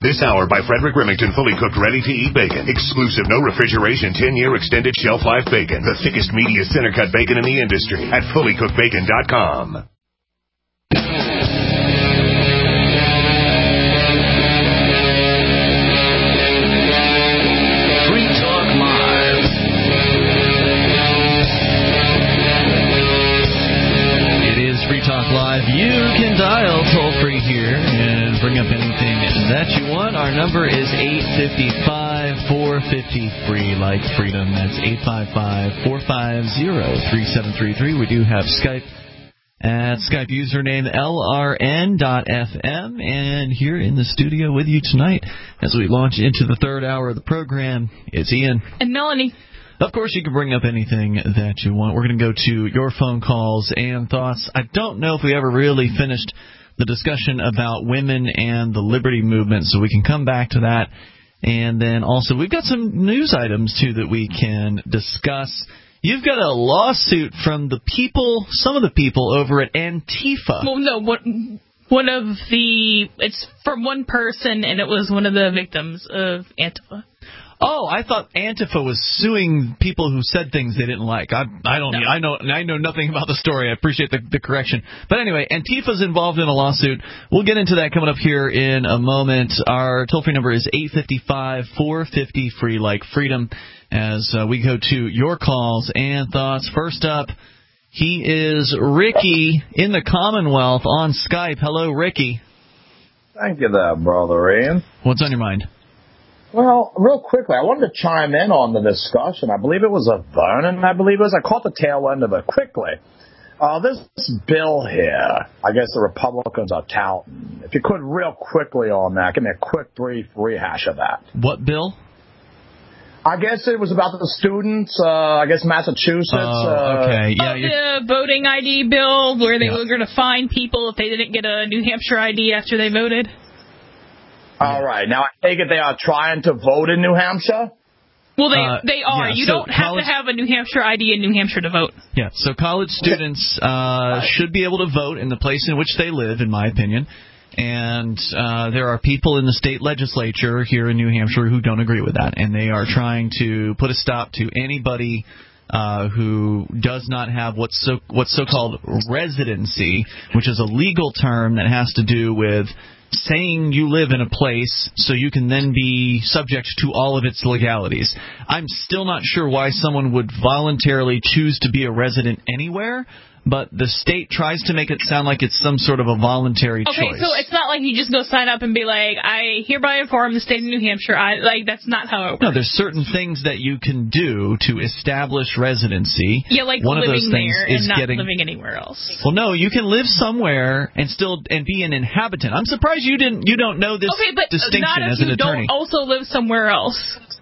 This hour by Frederick Remington, fully cooked, ready-to-eat bacon. Exclusive, no refrigeration, 10-year extended shelf life bacon. The thickest, meatiest center-cut bacon in the industry at fullycookedbacon.com. Free Talk Live. It is Free Talk Live. You can dial toll-free here and bring up anything that you want. Our number is 855-450-FREE, like freedom. That's 855-450-3733. We do have Skype at Skype username LRN.FM. And here in the studio with you tonight, as we launch into the third hour of the program, it's Ian. And Melanie. Of course, you can bring up anything that you want. We're going to go to your phone calls and thoughts. I don't know if we ever really finished the discussion about women and the liberty movement, so we can come back to that. And then also, we've got some news items, too, that we can discuss. You've got a lawsuit from the people, some of the people over at Antifa. Well, no, one of the, it's from one person, and it was one of the victims of Antifa. Oh, I thought Antifa was suing people who said things they didn't like. I know nothing about the story. I appreciate the correction. But anyway, Antifa's involved in a lawsuit. We'll get into that coming up here in a moment. Our toll-free number is 855-450-FREE, like freedom, as we go to your calls and thoughts. First up, he is Ricky in the Commonwealth on Skype. Hello, Ricky. Thank you there, Brother Ian. What's on your mind? Well, real quickly, I wanted to chime in on the discussion. I believe it was a Vernon, I caught the tail end of it quickly. This bill here, I guess the Republicans are touting. If you could, real quickly on that, give me a quick brief rehash of that. What bill? I guess it was about the students, Massachusetts. Okay. Yeah, the voting ID bill where they were going to fine people if they didn't get a New Hampshire ID after they voted. All right. Now, I take it they are trying to vote in New Hampshire? Well, they are. You don't have to have a New Hampshire ID in New Hampshire to vote. Yeah, so college students should be able to vote in the place in which they live, in my opinion. And there are people in the state legislature here in New Hampshire who don't agree with that. And they are trying to put a stop to anybody who does not have what's so-called residency, which is a legal term that has to do with saying you live in a place so you can then be subject to all of its legalities. I'm still not sure why someone would voluntarily choose to be a resident anywhere, but the state tries to make it sound like it's some sort of a voluntary choice. Okay, so it's not like you just go sign up and be like, I hereby inform the state of New Hampshire. That's not how it works. No, there's certain things that you can do to establish residency. Yeah, like one living of those things there is and not living anywhere else. Well, no, you can live somewhere and be an inhabitant. I'm surprised you don't know this distinction as an attorney. Don't also live somewhere else.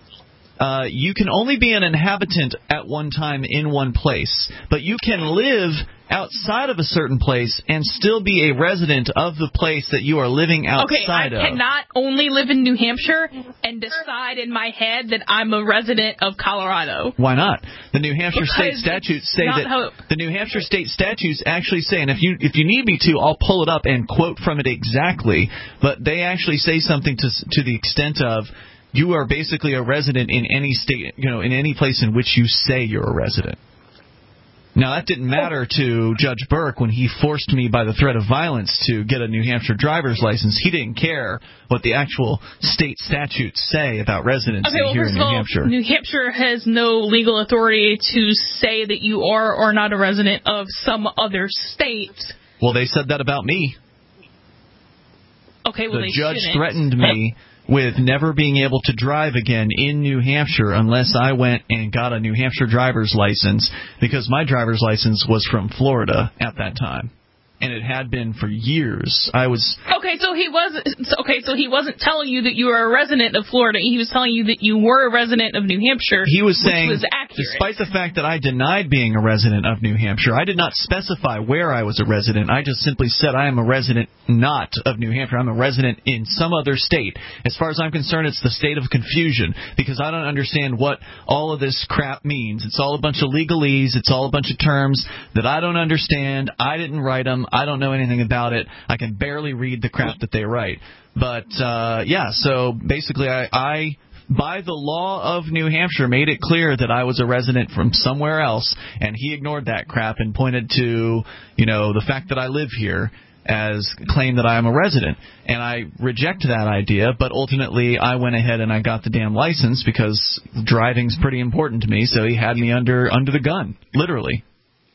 You can only be an inhabitant at one time in one place, but you can live outside of a certain place and still be a resident of the place that you are living outside of. I cannot only live in New Hampshire and decide in my head that I'm a resident of Colorado. Why not? The New Hampshire state statutes say that the New Hampshire state statutes actually say, and if you need me to, I'll pull it up and quote from it exactly, but they actually say something to the extent of, you are basically a resident in any state, in any place in which you say you're a resident. Now, that didn't matter to Judge Burke when he forced me by the threat of violence to get a New Hampshire driver's license. He didn't care what the actual state statutes say about residency here in New Hampshire. New Hampshire has no legal authority to say that you are or not a resident of some other state. Well, they said that about me. Okay, well, the judge threatened me with never being able to drive again in New Hampshire unless I went and got a New Hampshire driver's license, because my driver's license was from Florida at that time. And it had been for years. Okay, so he wasn't telling you that you were a resident of Florida. He was telling you that you were a resident of New Hampshire. He was saying, which was accurate. Despite the fact that I denied being a resident of New Hampshire, I did not specify where I was a resident. I just simply said I am a resident not of New Hampshire. I'm a resident in some other state. As far as I'm concerned, it's the state of confusion, because I don't understand what all of this crap means. It's all a bunch of legalese. It's all a bunch of terms that I don't understand. I didn't write them. I don't know anything about it. I can barely read the crap that they write. But, so basically I by the law of New Hampshire, made it clear that I was a resident from somewhere else, and he ignored that crap and pointed to, the fact that I live here as claim that I am a resident. And I reject that idea, but ultimately I went ahead and I got the damn license because driving's pretty important to me, so he had me under the gun, literally.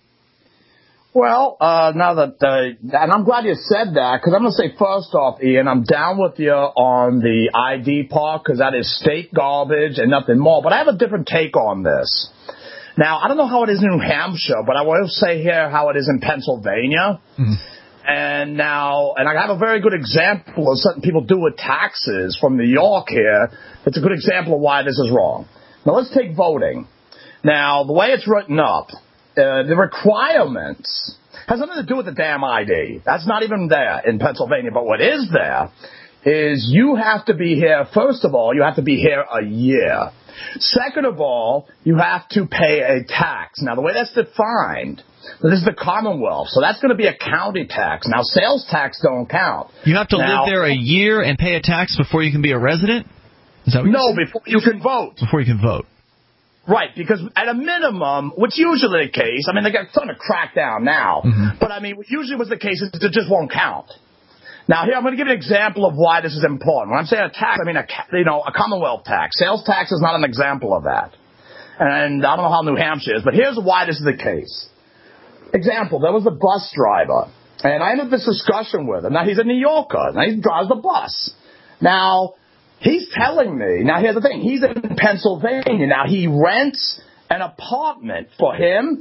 Well, now that, and I'm glad you said that, because I'm going to say first off, Ian, I'm down with you on the ID part, because that is state garbage and nothing more, but I have a different take on this. Now, I don't know how it is in New Hampshire, but I will say here how it is in Pennsylvania. Mm-hmm. And I have a very good example of something people do with taxes from New York here. It's a good example of why this is wrong. Now, let's take voting. Now, the way it's written up, the requirements has nothing to do with the damn ID. That's not even there in Pennsylvania. But what is there is you have to be here, first of all, you have to be here a year. Second of all, you have to pay a tax. Now, the way that's defined, this is the Commonwealth, so that's going to be a county tax. Now, sales tax don't count. You have to live there a year and pay a tax before you can be a resident? Is that what you're saying? Before you can vote. Before you can vote. Right, because at a minimum, which usually the case, I mean, they got starting to crack down now, but I mean, what usually was the case is it just won't count. Now, here, I'm going to give you an example of why this is important. When I'm saying a tax, I mean, a Commonwealth tax. Sales tax is not an example of that. And I don't know how New Hampshire is, but here's why this is the case. Example, there was a bus driver, and I ended this discussion with him. Now, he's a New Yorker. Now, he drives the bus. Now, he's telling me, now here's the thing, he's in Pennsylvania. Now, he rents an apartment for him,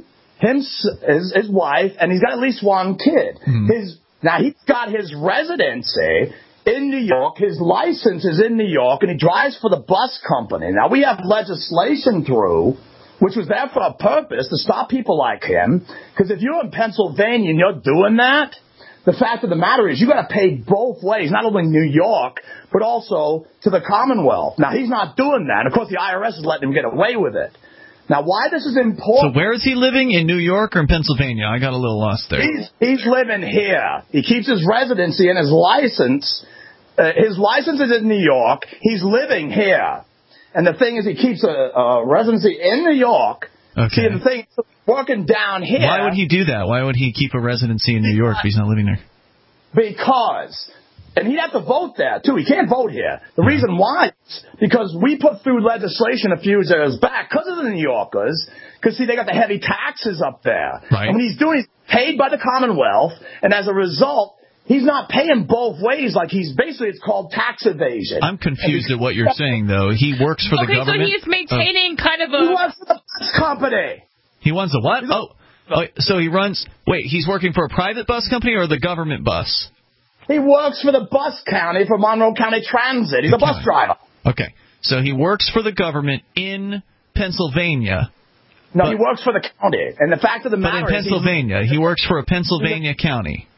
his wife, and he's got at least one kid. Now, he's got his residency in New York, his license is in New York, and he drives for the bus company. Now, we have legislation through, which was there for a purpose, to stop people like him, because if you're in Pennsylvania and you're doing that, the fact of the matter is you got to pay both ways, not only New York, but also to the Commonwealth. Now, he's not doing that. And, of course, the IRS is letting him get away with it. Now, why this is important... So where is he living, in New York or in Pennsylvania? I got a little lost there. He's living here. He keeps his residency and his license. His license is in New York. He's living here. And the thing is, he keeps a residency in New York. Okay. See, the thing is, working down here... Why would he do that? Why would he keep a residency in New York if he's not living there? Because... And he'd have to vote there, too. He can't vote here. The reason why is because we put through legislation a few years back, because of the New Yorkers, because, see, they got the heavy taxes up there. Right. And what he's doing, he's paid by the Commonwealth, and as a result, he's not paying both ways. Like, he's basically, it's called tax evasion. I'm confused at what you're saying, though. He works for the government? Okay, so he's maintaining kind of a... He works for the bus company. He wants a what? So he runs... Wait, he's working for a private bus company or the government bus? He works for the bus county for Monroe County Transit. He's a bus driver. Okay. So he works for the government in Pennsylvania. No, he works for the county. And the fact of the matter is... But in Pennsylvania. He works for a Pennsylvania county.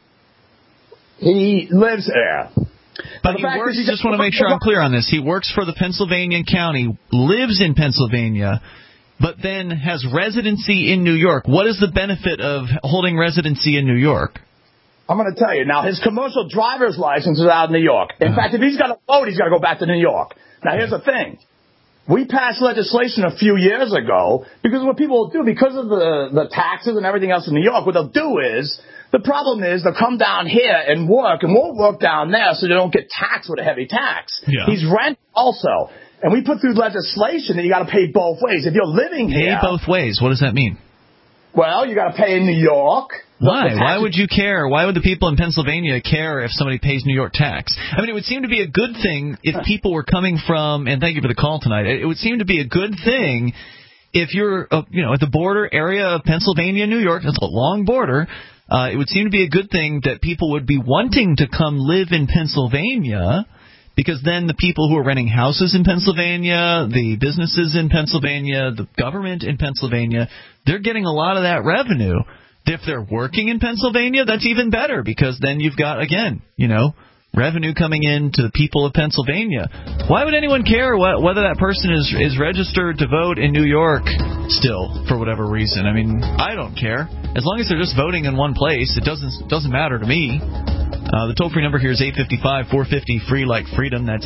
He lives there. But he works... Just want to make sure I'm clear on this. He works for the Pennsylvania county, lives in Pennsylvania, but then has residency in New York. What is the benefit of holding residency in New York? I'm going to tell you. Now, his commercial driver's license is out of New York. In fact, if he's got to vote, he's got to go back to New York. Now, here's the thing. We passed legislation a few years ago because what people will do, because of the taxes and everything else in New York, what they'll do is, the problem is they'll come down here and work, and won't work down there so they don't get taxed with a heavy tax. Yeah. He's rent also. And we put through legislation that you got to pay both ways. If you're living here... Pay both ways. What does that mean? Well, you got to pay in New York. Why? Why would you care? Why would the people in Pennsylvania care if somebody pays New York tax? I mean, it would seem to be a good thing if people were coming from, and thank you for the call tonight, it would seem to be a good thing if you're, at the border area of Pennsylvania and New York, that's a long border, it would seem to be a good thing that people would be wanting to come live in Pennsylvania, because then the people who are renting houses in Pennsylvania, the businesses in Pennsylvania, the government in Pennsylvania, they're getting a lot of that revenue. If they're working in Pennsylvania, that's even better, because then you've got, again, revenue coming in to the people of Pennsylvania. Why would anyone care whether that person is registered to vote in New York still, for whatever reason? I mean, I don't care. As long as they're just voting in one place, it doesn't matter to me. The toll-free number here is 855-450-FREE like freedom. That's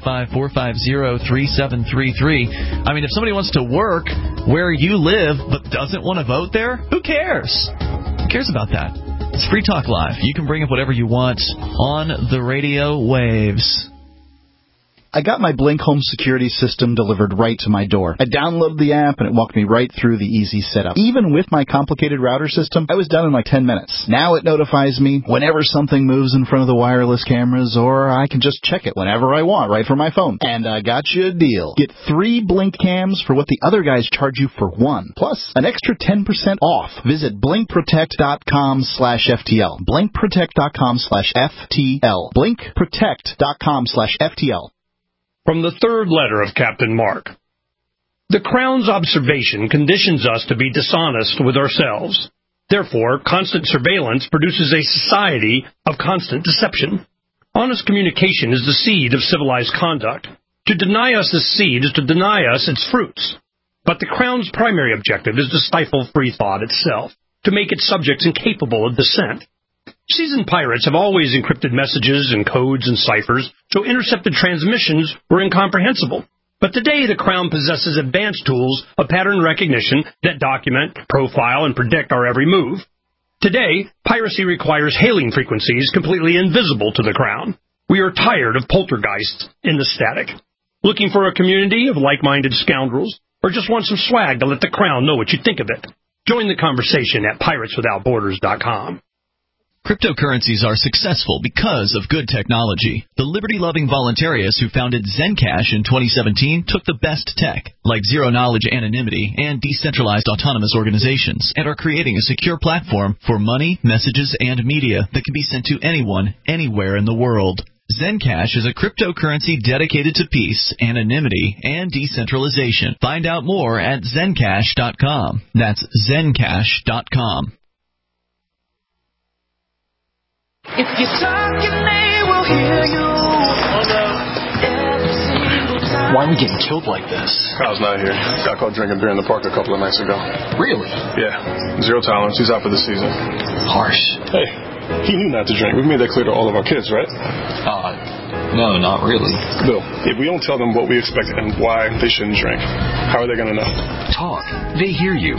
855-450-3733. I mean, if somebody wants to work where you live but doesn't want to vote there, who cares? Who cares about that? It's Free Talk Live. You can bring up whatever you want on the radio waves. I got my Blink home security system delivered right to my door. I downloaded the app and it walked me right through the easy setup. Even with my complicated router system, I was done in like 10 minutes. Now it notifies me whenever something moves in front of the wireless cameras, or I can just check it whenever I want right from my phone. And I got you a deal. Get 3 Blink cams for what the other guys charge you for 1. Plus, an extra 10% off. Visit blinkprotect.com/FTL. Blinkprotect.com/FTL. Blinkprotect.com/FTL. From the third letter of Captain Mark. The Crown's observation conditions us to be dishonest with ourselves. Therefore, constant surveillance produces a society of constant deception. Honest communication is the seed of civilized conduct. To deny us this seed is to deny us its fruits. But the Crown's primary objective is to stifle free thought itself, to make its subjects incapable of dissent. Seasoned pirates have always encrypted messages and codes and ciphers, so intercepted transmissions were incomprehensible. But today the Crown possesses advanced tools of pattern recognition that document, profile, and predict our every move. Today, piracy requires hailing frequencies completely invisible to the Crown. We are tired of poltergeists in the static. Looking for a community of like-minded scoundrels, or just want some swag to let the Crown know what you think of it? Join the conversation at pirateswithoutborders.com. Cryptocurrencies are successful because of good technology. The liberty-loving voluntarists who founded Zencash in 2017 took the best tech, like zero-knowledge anonymity and decentralized autonomous organizations, and are creating a secure platform for money, messages, and media that can be sent to anyone, anywhere in the world. Zencash is a cryptocurrency dedicated to peace, anonymity, and decentralization. Find out more at Zencash.com. That's Zencash.com. If you're talking, they will hear you. Why are we getting killed like this? Kyle's not here. Got caught drinking beer in the park a couple of nights ago. Really? Yeah. Zero tolerance. He's out for the season. Harsh. Hey, he knew not to drink. We've made that clear to all of our kids, right? No, not really. Bill, if we don't tell them what we expect and why they shouldn't drink, how are they going to know? Talk. They hear you.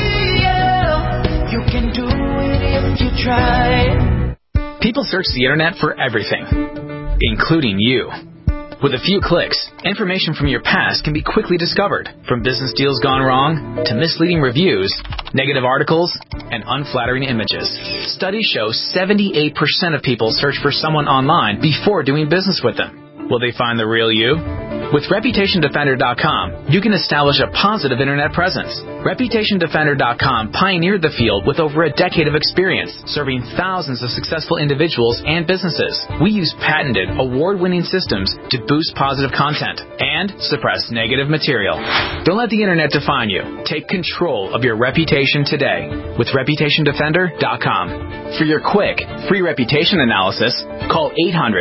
You can do it if you try. People search the internet for everything, including you. With a few clicks, information from your past can be quickly discovered, from business deals gone wrong to misleading reviews, negative articles, and unflattering images. Studies show 78% of people search for someone online before doing business with them. Will they find the real you? With ReputationDefender.com, you can establish a positive internet presence. ReputationDefender.com pioneered the field with over a decade of experience, serving thousands of successful individuals and businesses. We use patented, award-winning systems to boost positive content and suppress negative material. Don't let the internet define you. Take control of your reputation today with ReputationDefender.com. For your quick, free reputation analysis, call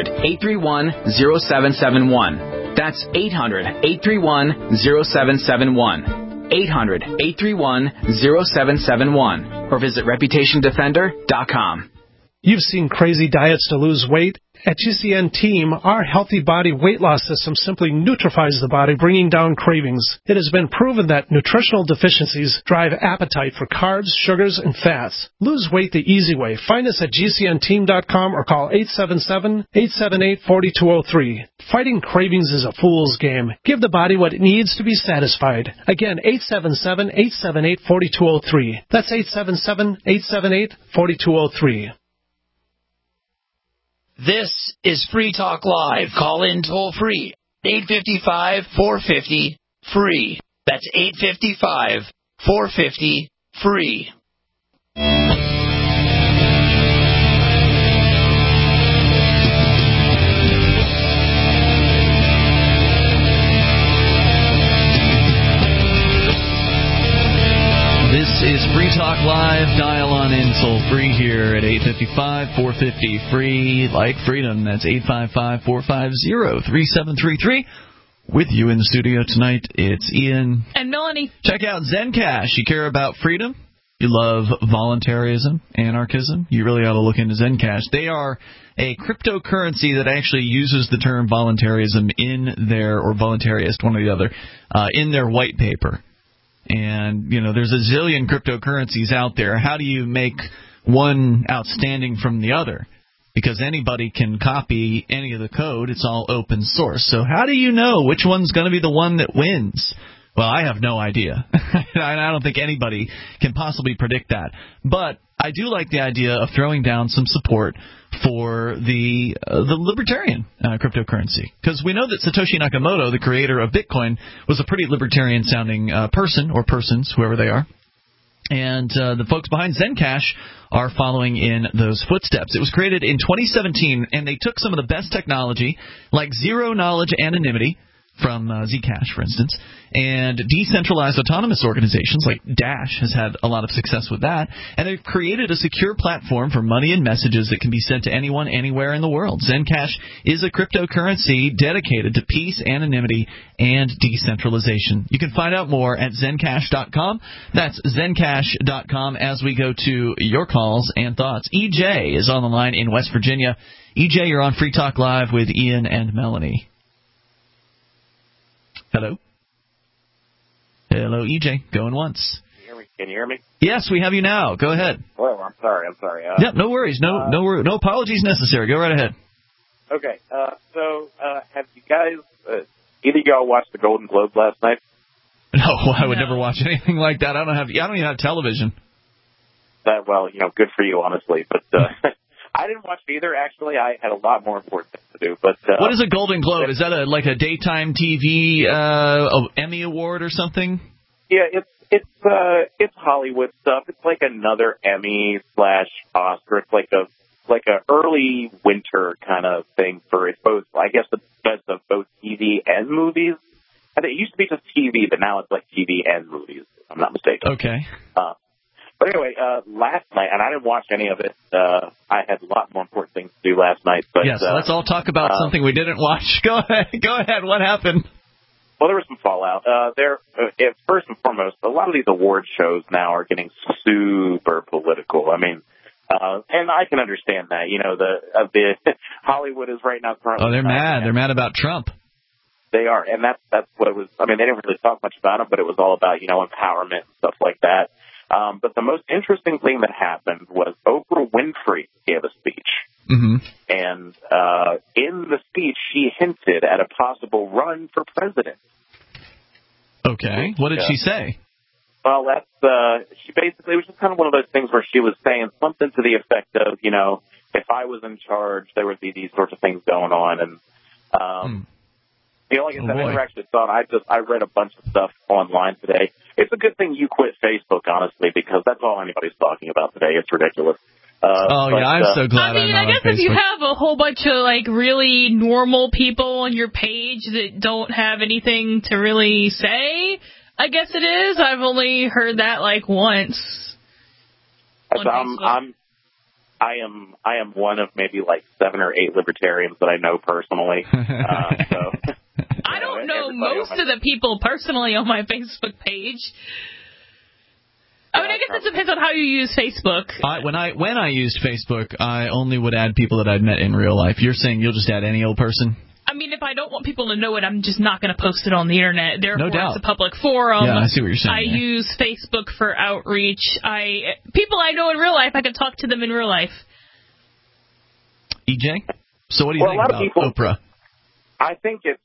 800-831-0771. That's 800-831-0771. 800-831-0771. Or visit ReputationDefender.com. You've seen crazy diets to lose weight. At GCN Team, our Healthy Body Weight Loss System simply neutralizes the body, bringing down cravings. It has been proven that nutritional deficiencies drive appetite for carbs, sugars, and fats. Lose weight the easy way. Find us at GCNteam.com or call 877-878-4203. Fighting cravings is a fool's game. Give the body what it needs to be satisfied. Again, 877-878-4203. That's 877-878-4203. This is Free Talk Live. Call in toll free. 855-450-FREE. That's 855-450-FREE. This is Free Talk Live. Dial on in toll free here at 855-450-FREE. Like freedom, that's 855-450-3733. With you in the studio tonight, it's Ian. And Melanie. Check out Zencash. You care about freedom? you love voluntarism, anarchism, you really ought to look into Zencash. They are a cryptocurrency that actually uses the term voluntarism in their, or voluntarist, one or the other, in their white paper. And, there's a zillion cryptocurrencies out there. How do you make one outstanding from the other? Because anybody can copy any of the code. It's all open source. So how do you know which one's going to be the one that wins? Well, I have no idea. I don't think anybody can possibly predict that. But I do like the idea of throwing down some support for the libertarian cryptocurrency. Because we know that Satoshi Nakamoto, the creator of Bitcoin, was a pretty libertarian-sounding person, or persons, whoever they are. And the folks behind Zencash are following in those footsteps. It was created in 2017, and they took some of the best technology, like zero-knowledge anonymity, from Zcash, for instance, and decentralized autonomous organizations like Dash has had a lot of success with that, and they've created a secure platform for money and messages that can be sent to anyone, anywhere in the world. Zencash is a cryptocurrency dedicated to peace, anonymity, and decentralization. You can find out more at Zencash.com. That's Zencash.com as we go to your calls and thoughts. EJ is on the line in West Virginia. EJ, you're on Free Talk Live with Ian and Melanie. Hello? Hello, EJ. Going once. Can you hear me? Yes, we have you now. Go ahead. Well, I'm sorry. Yeah, no worries. No apologies necessary. Go right ahead. Okay. So, have you guys, either of y'all watched the Golden Globe last night? No, I would never watch anything like that. I don't even have television. Well, good for you, honestly. But I didn't watch it either. Actually, I had a lot more important things to do. But what is a Golden Globe? Is that like a daytime TV Emmy award or something? Yeah, it's Hollywood stuff. It's like another Emmy/Oscar. It's like a early winter kind of thing for it's both. I guess the best of both TV and movies. I think it used to be just TV, but now it's like TV and movies. If I'm not mistaken. Okay. But anyway, last night, and I didn't watch any of it. I had a lot more important things to do last night. But yes, let's all talk about something we didn't watch. Go ahead. What happened? Well, there was some fallout. First and foremost, a lot of these award shows now are getting super political. I mean, and I can understand that. The Hollywood is right now currently. Oh, they're mad. They're mad about Trump. They are, and that's what it was. I mean, they didn't really talk much about him, but it was all about empowerment and stuff like that. But the most interesting thing that happened was Oprah Winfrey gave a speech. Mm-hmm. And in the speech, she hinted at a possible run for president. Okay. What did she say? Well, she basically, it was just kind of one of those things where she was saying something to the effect of, if I was in charge, there would be these sorts of things going on. And, like I said, I never actually saw it. I read a bunch of stuff online today. It's a good thing you quit Facebook, honestly, because that's all anybody's talking about today. It's ridiculous. I'm so glad I'm not I guess on Facebook. if you have a whole bunch of really normal people on your page that don't have anything to really say, I guess it is. I've only heard that once. I am one of maybe 7 or 8 libertarians that I know personally. I don't know most of the people personally on my Facebook page. I mean, I guess it depends on how you use Facebook. When I used Facebook, I only would add people that I'd met in real life. You're saying you'll just add any old person? I mean, if I don't want people to know it, I'm just not going to post it on the internet. Therefore, no doubt. It's a public forum. Yeah, I see what you're saying. I use Facebook for outreach. People I know in real life, I can talk to them in real life. EJ? So what do you think about Oprah? I think it's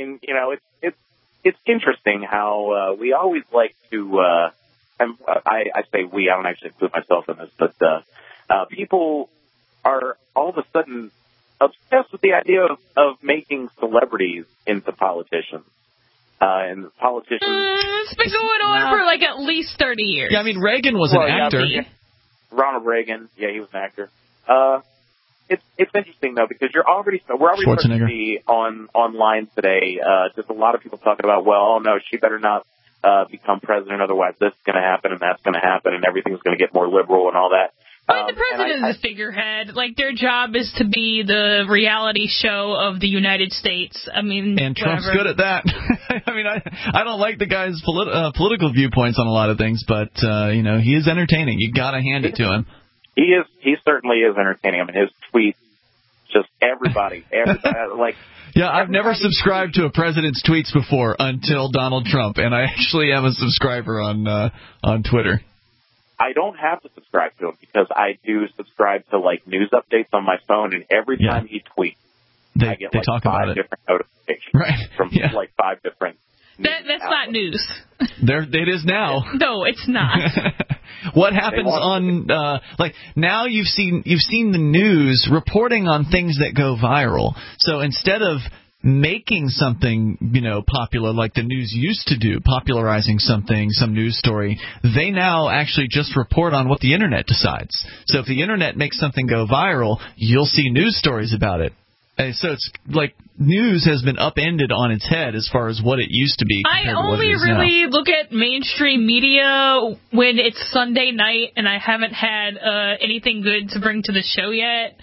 interesting how we always like to, and I say we, I don't actually include myself in this, but people are all of a sudden obsessed with the idea of making celebrities into politicians. And politicians... It's been going on for at least 30 years. Yeah, I mean, Reagan was an actor. Ronald Reagan, yeah, he was an actor. It's interesting though because we're already starting to see online today just a lot of people talking about she better not become president, otherwise this is going to happen and that's going to happen and everything's going to get more liberal and all that. Like the president is a figurehead. Like their job is to be the reality show of the United States. I mean, and Trump's whatever. good at that. I mean, I don't like the guy's political viewpoints on a lot of things, but he is entertaining. You got to hand it to him. He certainly is entertaining. I mean, his tweets, just everybody like. Yeah, I've never subscribed to a president's tweets before until Donald Trump, and I actually am a subscriber on Twitter. I don't have to subscribe to him because I do subscribe to like news updates on my phone, and every time he tweets, I get like 5 different notifications from like 5 different. That's not news. It is now. No, it's not. What happens on now? You've seen the news reporting on things that go viral. So instead of making something, popular like the news used to do, popularizing some news story, they now actually just report on what the internet decides. So if the internet makes something go viral, you'll see news stories about it. And so it's like news has been upended on its head as far as what it used to be. I only really look at mainstream media when it's Sunday night and I haven't had anything good to bring to the show yet.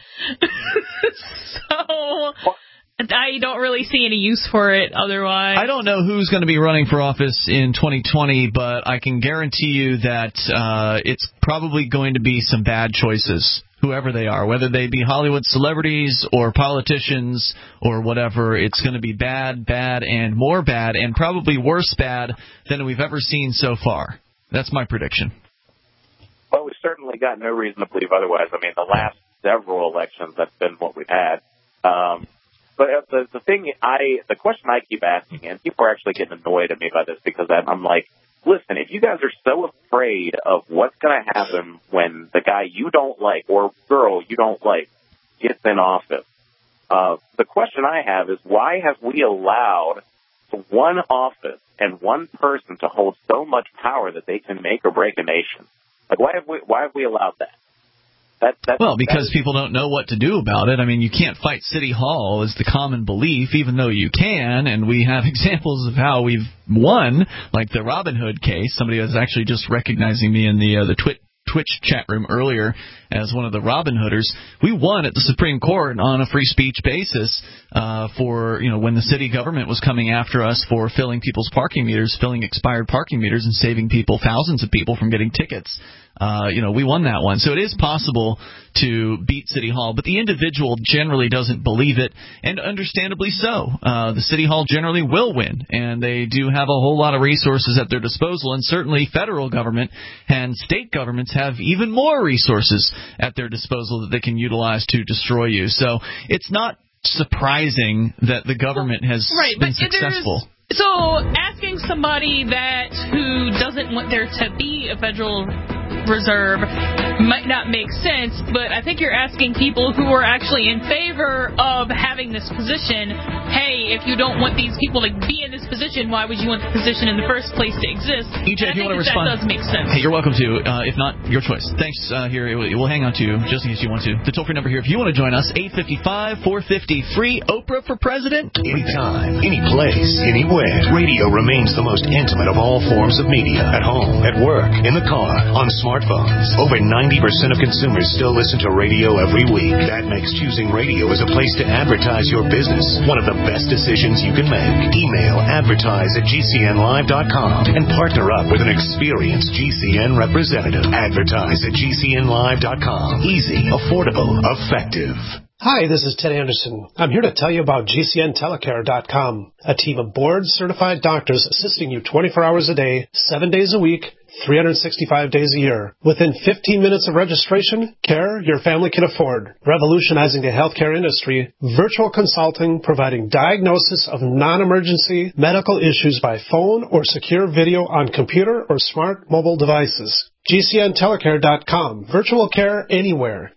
So I don't really see any use for it otherwise. I don't know who's going to be running for office in 2020, but I can guarantee you that it's probably going to be some bad choices, whoever they are, whether they be Hollywood celebrities or politicians or whatever. It's going to be bad, and more bad, and probably worse bad than we've ever seen so far. That's my prediction. Well, we've certainly got no reason to believe otherwise. I mean, the last several elections, that's been what we've had. But the question I keep asking, and people are actually getting annoyed at me by this because I'm like, listen, if you guys are so afraid of what's going to happen when the guy you don't like or girl you don't like gets in office, the question I have is why have we allowed one office and one person to hold so much power that they can make or break a nation? Like, why have we allowed that? Because people don't know what to do about it. I mean, you can't fight City Hall is the common belief, even though you can, and we have examples of how we've won, like the Robin Hood case. Somebody was actually just recognizing me in the Twitch chat room earlier as one of the Robin Hooders. We won at the Supreme Court on a free speech basis for when the city government was coming after us for filling people's parking meters, filling expired parking meters, and saving thousands of people from getting tickets. We won that one. So it is possible to beat City Hall, but the individual generally doesn't believe it, and understandably so. The City Hall generally will win, and they do have a whole lot of resources at their disposal, and certainly federal government and state governments have even more resources at their disposal that they can utilize to destroy you. So it's not surprising that the government has been successful. So asking somebody who doesn't want there to be a Federal Reserve might not make sense, but I think you're asking people who are actually in favor of having this position, hey, if you don't want these people to be in this position, why would you want the position in the first place to exist? EJ, if you want to respond, that does make sense. Hey, you're welcome to. If not, your choice. Thanks. Here, we'll hang on to you just in case you want to. The toll-free number here, if you want to join us, 855-450-FREE. Oprah for president? Anytime, any place, anywhere. Radio remains the most intimate of all forms of media. At home, at work, in the car, on smartphones. Over 90% of consumers still listen to radio every week. That makes choosing radio as a place to advertise your business one of the best decisions you can make. Email advertise@gcnlive.com and partner up with an experienced GCN representative. Advertise@gcnlive.com. Easy, affordable, effective. Hi, this is Ted Anderson. I'm here to tell you about GCNtelecare.com, a team of board-certified doctors assisting you 24 hours a day, 7 days a week, 365 days a year. Within 15 minutes of registration, care your family can afford. Revolutionizing the healthcare industry, virtual consulting, providing diagnosis of non-emergency medical issues by phone or secure video on computer or smart mobile devices. GCNtelecare.com. Virtual care anywhere.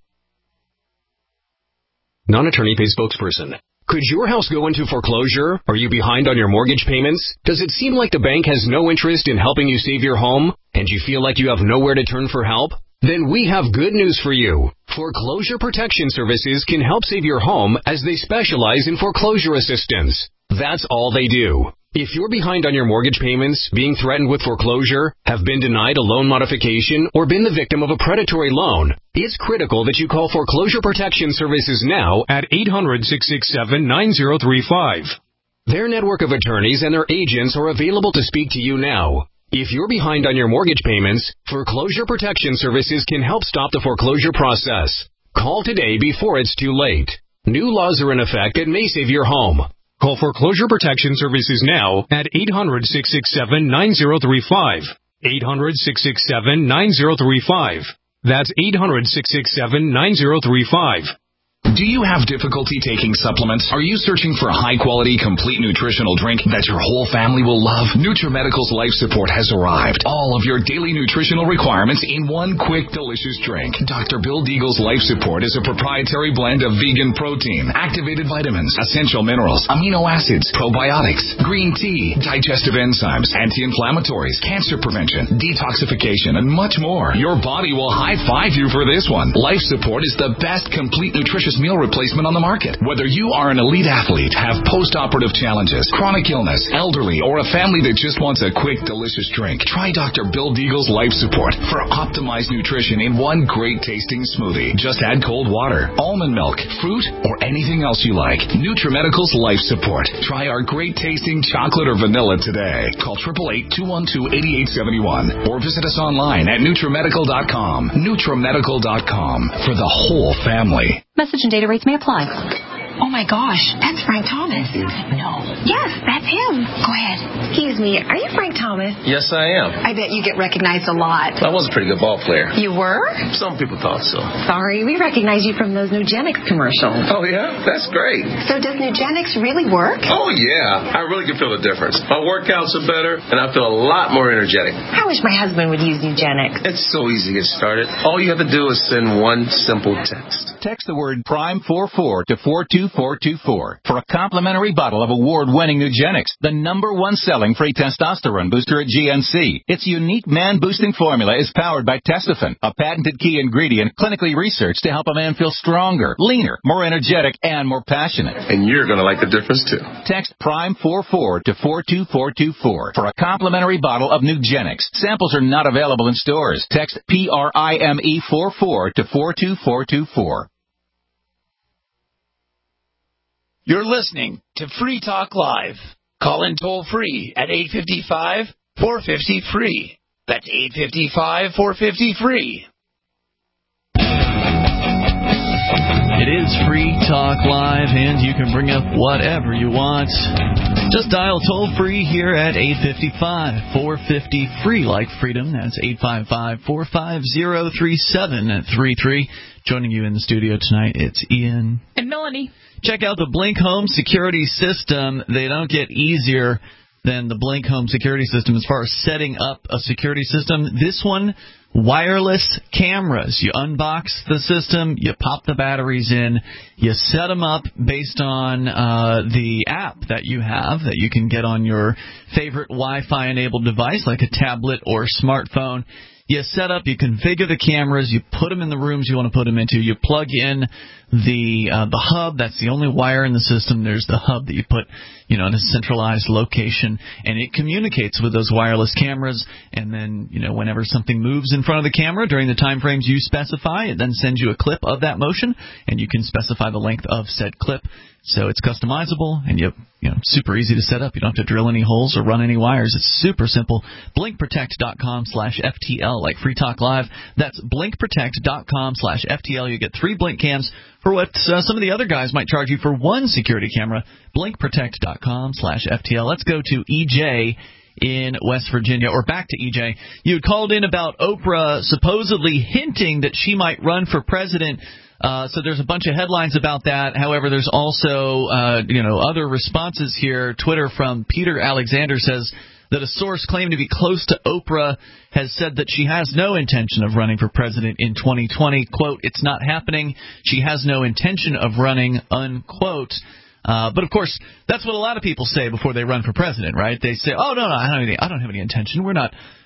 Non-attorney paid spokesperson. Could your house go into foreclosure? Are you behind on your mortgage payments? Does it seem like the bank has no interest in helping you save your home? And you feel like you have nowhere to turn for help? Then we have good news for you. Foreclosure Protection Services can help save your home as they specialize in foreclosure assistance. That's all they do. If you're behind on your mortgage payments, being threatened with foreclosure, have been denied a loan modification, or been the victim of a predatory loan, it's critical that you call Foreclosure Protection Services now at 800-667-9035. Their network of attorneys and their agents are available to speak to you now. If you're behind on your mortgage payments, Foreclosure Protection Services can help stop the foreclosure process. Call today before it's too late. New laws are in effect that may save your home. Call Foreclosure Protection Services now at 800-667-9035. 800-667-9035. That's 800-667-9035. Do you have difficulty taking supplements? Are you searching for a high-quality, complete nutritional drink that your whole family will love? NutriMedical's Life Support has arrived. All of your daily nutritional requirements in one quick, delicious drink. Dr. Bill Deagle's Life Support is a proprietary blend of vegan protein, activated vitamins, essential minerals, amino acids, probiotics, green tea, digestive enzymes, anti-inflammatories, cancer prevention, detoxification, and much more. Your body will high-five you for this one. Life Support is the best complete nutritious meal replacement on the market. Whether you are an elite athlete, have post-operative challenges, chronic illness, elderly, or a family that just wants a quick, delicious drink, try Dr. Bill Deagle's Life Support for optimized nutrition in one great tasting smoothie. Just add cold water, almond milk, fruit, or anything else you like. NutriMedical's Life Support. Try our great tasting chocolate or vanilla today. Call 888-212-8871 or visit us online at NutriMedical.com. NutriMedical.com for the whole family. Message and data rates may apply. Oh my gosh, that's Frank Thomas. No. Yes, that's him. Go ahead. Excuse me, are you Frank Thomas? Yes, I am. I bet you get recognized a lot. I was a pretty good ball player. You were? Some people thought so. Sorry, we recognize you from those Nugenics commercials. Oh, yeah? That's great. So does Nugenics really work? Oh, yeah. I really can feel the difference. My workouts are better, and I feel a lot more energetic. I wish my husband would use Nugenics. It's so easy to get started. All you have to do is send one simple text. Text the word PRIME44 to 42424 for a complimentary bottle of award-winning Nugenics, the #1 selling free testosterone booster at GNC. Its unique man-boosting formula is powered by Testofen, a patented key ingredient clinically researched to help a man feel stronger, leaner, more energetic, and more passionate. And you're going to like the difference, too. Text PRIME44 to 42424 for a complimentary bottle of Nugenics. Samples are not available in stores. Text PRIME44 to 42424. You're listening to Free Talk Live. Call in toll-free at 855-450-FREE. That's 855-450-FREE. It is Free Talk Live, and you can bring up whatever you want. Just dial toll-free here at 855-450-FREE, like freedom. That's 855-450-3733. Joining you in the studio tonight, it's Ian. And Melanie. Check out the Blink Home security system. They don't get easier than the Blink Home security system as far as setting up a security system. This one, wireless cameras. You unbox the system, you pop the batteries in, you set them up based on the app that you have that you can get on your favorite Wi-Fi enabled device like a tablet or smartphone. You set up, you configure the cameras, you put them in the rooms you want to put them into, you plug in the hub. That's the only wire in the system. There's the hub that you put, in a centralized location, and it communicates with those wireless cameras. And then, whenever something moves in front of the camera during the time frames you specify, it then sends you a clip of that motion, and you can specify the length of said clip. So it's customizable, and super easy to set up. You don't have to drill any holes or run any wires. It's super simple. BlinkProtect.com/FTL, like Free Talk Live. That's BlinkProtect.com/FTL. You get 3 Blink cams for what some of the other guys might charge you for 1 security camera. BlinkProtect.com/FTL. Let's go to EJ in West Virginia, or back to EJ. You had called in about Oprah supposedly hinting that she might run for president. So there's a bunch of headlines about that. However, there's also, other responses here. Twitter from Peter Alexander says that a source claimed to be close to Oprah has said that she has no intention of running for president in 2020. Quote, "It's not happening. She has no intention of running," unquote. But, of course, that's what a lot of people say before they run for president, right? They say, oh, no, I don't have any intention. We're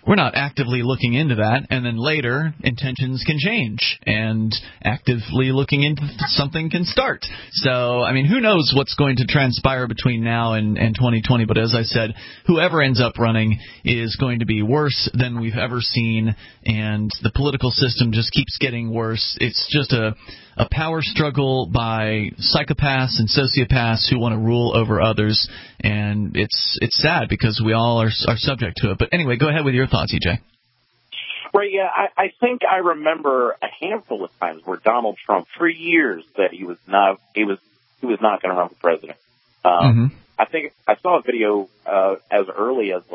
we're not actively looking into that, and then later intentions can change, and actively looking into something can start. So, I mean, who knows what's going to transpire between now and 2020, but as I said, whoever ends up running is going to be worse than we've ever seen, and the political system just keeps getting worse. It's just a power struggle by psychopaths and sociopaths who want to rule over others, and it's sad because we all are subject to it. But anyway, go ahead with your thoughts, EJ. Right, yeah, I think I remember a handful of times where Donald Trump, for years, said he was not going to run for president. I think I saw a video as early as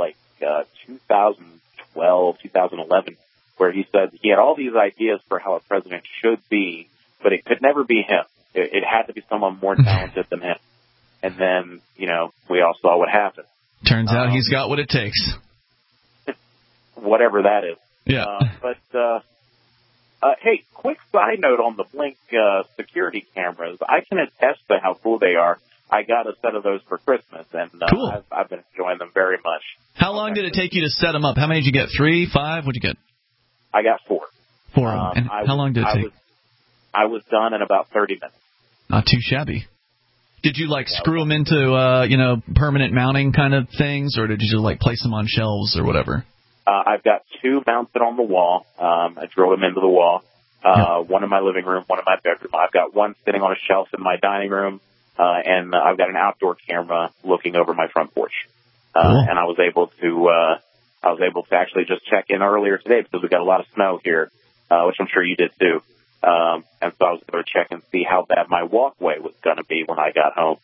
2012, 2011, where he said he had all these ideas for how a president should be, but it could never be him. It had to be someone more talented than him. And then, we all saw what happened. Turns out he's got what it takes. Whatever that is. Yeah. Hey, quick side note on the Blink security cameras. I can attest to how cool they are. I got a set of those for Christmas, and cool. I've been enjoying them very much. How long did it take you to set them up? How many did you get? 3, 5? What'd you get? I got 4. 4 of them. And how long did it take? I was done in about 30 minutes. Not too shabby. Did you screw them into permanent mounting kind of things, or did you just place them on shelves or whatever? I've got 2 mounted on the wall. I drove them into the wall. One in my living room, one in my bedroom. I've got one sitting on a shelf in my dining room, and I've got an outdoor camera looking over my front porch. Cool. And I was able to actually just check in earlier today because we got a lot of snow here, which I'm sure you did too. And so I was able to check and see how bad my walkway was going to be when I got home.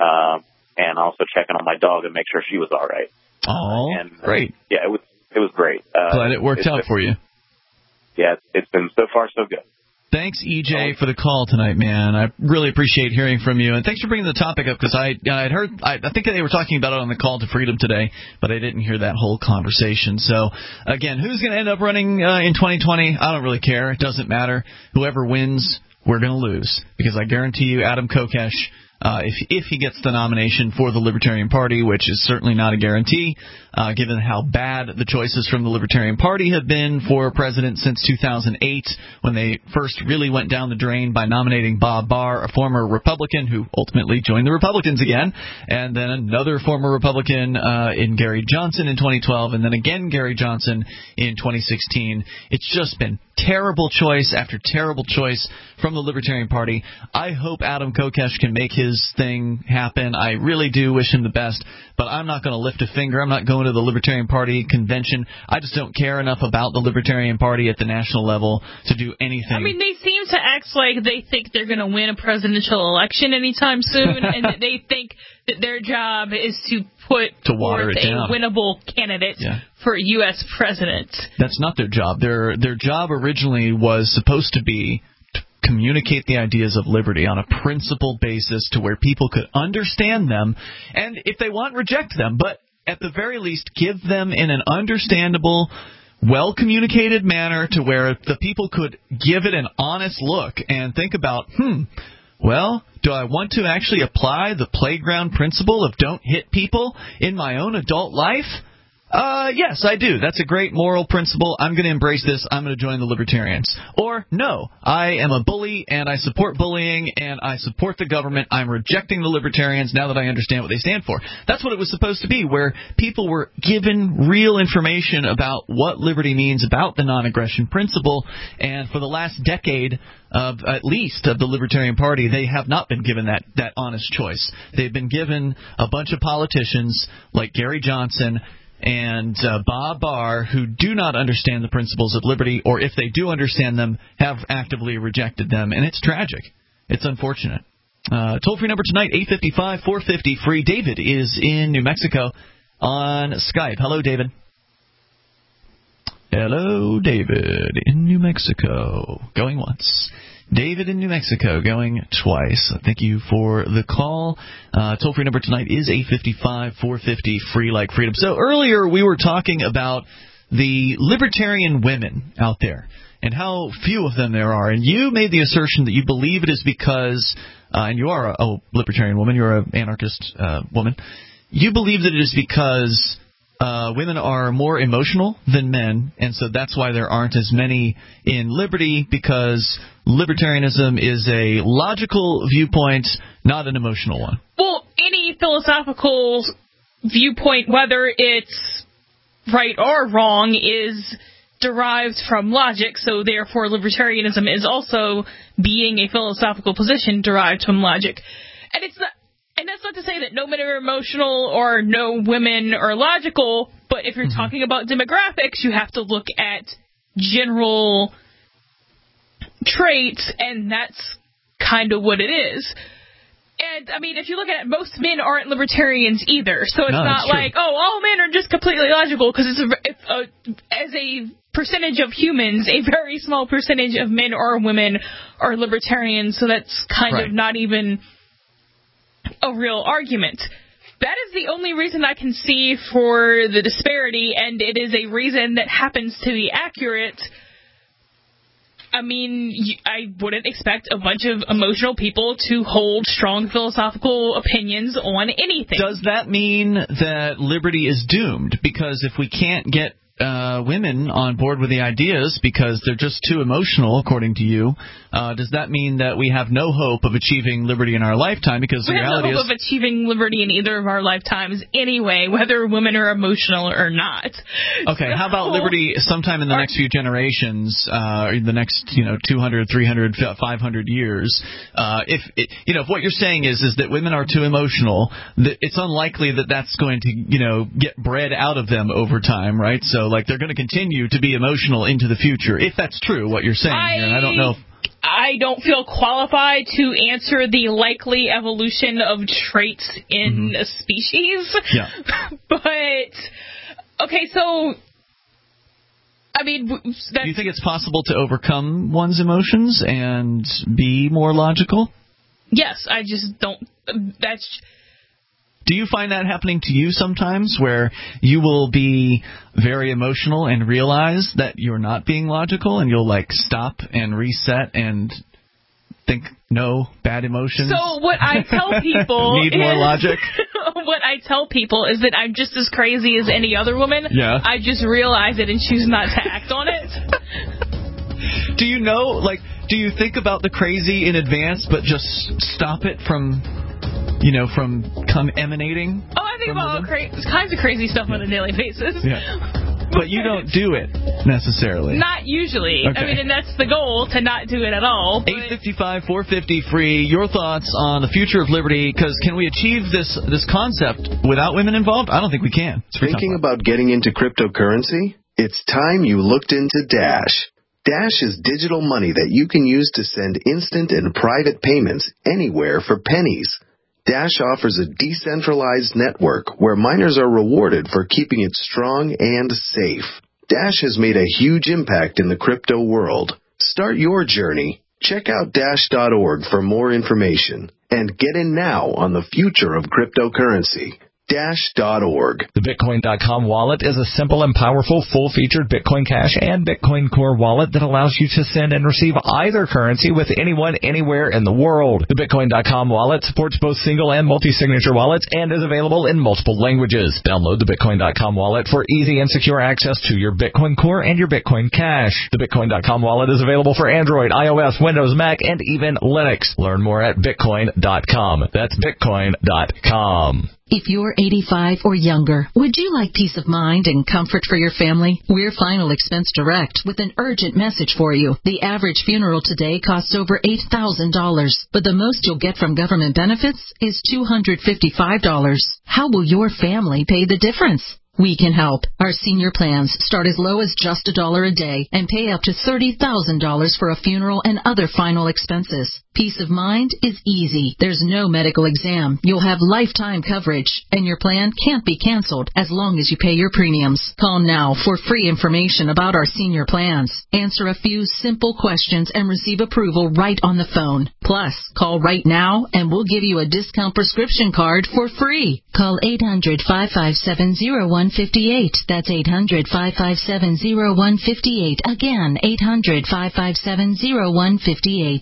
And also checking on my dog and make sure she was all right. Oh, great. Yeah, it was great. Glad it worked out for you. Yeah, it's been so far so good. Thanks, EJ, for the call tonight, man. I really appreciate hearing from you, and thanks for bringing the topic up because I think they were talking about it on the Call to Freedom today, but I didn't hear that whole conversation. So, again, who's going to end up running in 2020? I don't really care. It doesn't matter. Whoever wins, we're going to lose because I guarantee you, Adam Kokesh, if he gets the nomination for the Libertarian Party, which is certainly not a guarantee, given how bad the choices from the Libertarian Party have been for president since 2008, when they first really went down the drain by nominating Bob Barr, a former Republican who ultimately joined the Republicans again, and then another former Republican in Gary Johnson in 2012, and then again Gary Johnson in 2016. It's just been terrible choice after terrible choice from the Libertarian Party. I hope Adam Kokesh can make his thing happen. I really do wish him the best, but I'm not going to lift a finger. I'm not going to the Libertarian Party convention. I just don't care enough about the Libertarian Party at the national level to do anything. I mean, they seem to act like they think they're going to win a presidential election anytime soon, and that they think that their job is to put forth a winnable candidate for U.S. president. That's not their job. Their job originally was supposed to be to communicate the ideas of liberty on a principled basis to where people could understand them, and if they want, reject them. But at the very least, give them in an understandable, well-communicated manner to where the people could give it an honest look and think about, well, do I want to actually apply the playground principle of don't hit people in my own adult life? Yes, I do. That's a great moral principle. I'm going to embrace this. I'm going to join the Libertarians. Or, no, I am a bully, and I support bullying, and I support the government. I'm rejecting the Libertarians now that I understand what they stand for. That's what it was supposed to be, where people were given real information about what liberty means, about the non-aggression principle, and for the last decade at least of the Libertarian Party, they have not been given that honest choice. They've been given a bunch of politicians like Gary Johnson and Bob Barr who do not understand the principles of liberty, or if they do understand them, have actively rejected them, and it's tragic. It's unfortunate. Toll-free number tonight, 855-450-FREE. David is in New Mexico on Skype. Hello, David. Hello, David in New Mexico. Going once. David in New Mexico going twice. Thank you for the call. Toll-free number tonight is 855-450-FREE like freedom. So earlier we were talking about the libertarian women out there and how few of them there are. And you made the assertion that you believe it is because, and you are a libertarian woman, you're an anarchist woman, you believe that it is because women are more emotional than men, and so that's why there aren't as many in liberty, because libertarianism is a logical viewpoint, not an emotional one. Well, any philosophical viewpoint, whether it's right or wrong, is derived from logic, so therefore libertarianism is also being a philosophical position derived from logic. And that's not to say that no men are emotional or no women are logical, but if you're talking about demographics, you have to look at general traits, and that's kind of what it is. And, I mean, if you look at it, most men aren't libertarians either, so it's not like, all men are just completely logical, because as a percentage of humans, a very small percentage of men or women are libertarians, so that's kind of not even a real argument. That is the only reason I can see for the disparity, and it is a reason that happens to be accurate. I mean, I wouldn't expect a bunch of emotional people to hold strong philosophical opinions on anything. Does that mean that liberty is doomed? Because if we can't get women on board with the ideas because they're just too emotional, according to you, does that mean that we have no hope of achieving liberty in our lifetime? Because the reality is, we have no hope of achieving liberty in either of our lifetimes anyway, whether women are emotional or not. Okay, how about liberty sometime in the next few generations, or the next 200, 300, 500 years? If what you're saying is that women are too emotional, it's unlikely that that's going to get bred out of them over time, right? So they're going to continue to be emotional into the future, if that's true, what you're saying here. And I don't know. I don't feel qualified to answer the likely evolution of traits in a species. Yeah. But, okay, so, I mean... Do you think it's possible to overcome one's emotions and be more logical? Yes, I just don't... Do you find that happening to you sometimes, where you will be very emotional and realize that you're not being logical, and you'll stop and reset and think, no, bad emotions? So what I tell people need more logic. What I tell people is that I'm just as crazy as any other woman. Yeah. I just realize it and choose not to act on it. Do you know, do you think about the crazy in advance, but just stop it from emanating? Oh, I think about all kinds of crazy stuff on a daily basis. Yeah. But you don't do it, necessarily. Not usually. Okay. I mean, and that's the goal, to not do it at all. 855-450-FREE, your thoughts on the future of liberty, because can we achieve this concept without women involved? I don't think we can. Thinking about getting into cryptocurrency? It's time you looked into Dash. Dash is digital money that you can use to send instant and private payments anywhere for pennies. Dash offers a decentralized network where miners are rewarded for keeping it strong and safe. Dash has made a huge impact in the crypto world. Start your journey. Check out Dash.org for more information. And get in now on the future of cryptocurrency. Dash.org. The Bitcoin.com wallet is a simple and powerful full-featured Bitcoin Cash and Bitcoin Core wallet that allows you to send and receive either currency with anyone, anywhere in the world. The Bitcoin.com wallet supports both single and multi-signature wallets and is available in multiple languages. Download the Bitcoin.com wallet for easy and secure access to your Bitcoin Core and your Bitcoin Cash. The Bitcoin.com wallet is available for Android, iOS, Windows, Mac, and even Linux. Learn more at Bitcoin.com. That's Bitcoin.com. If you're 85 or younger, would you like peace of mind and comfort for your family? We're Final Expense Direct with an urgent message for you. The average funeral today costs over $8,000, but the most you'll get from government benefits is $255. How will your family pay the difference? We can help. Our senior plans start as low as just $1 a day and pay up to $30,000 for a funeral and other final expenses. Peace of mind is easy. There's no medical exam. You'll have lifetime coverage, and your plan can't be canceled as long as you pay your premiums. Call now for free information about our senior plans. Answer a few simple questions and receive approval right on the phone. Plus, call right now and we'll give you a discount prescription card for free. Call 800-557-0158. That's 800-557-0158. Again, 800-557-0158.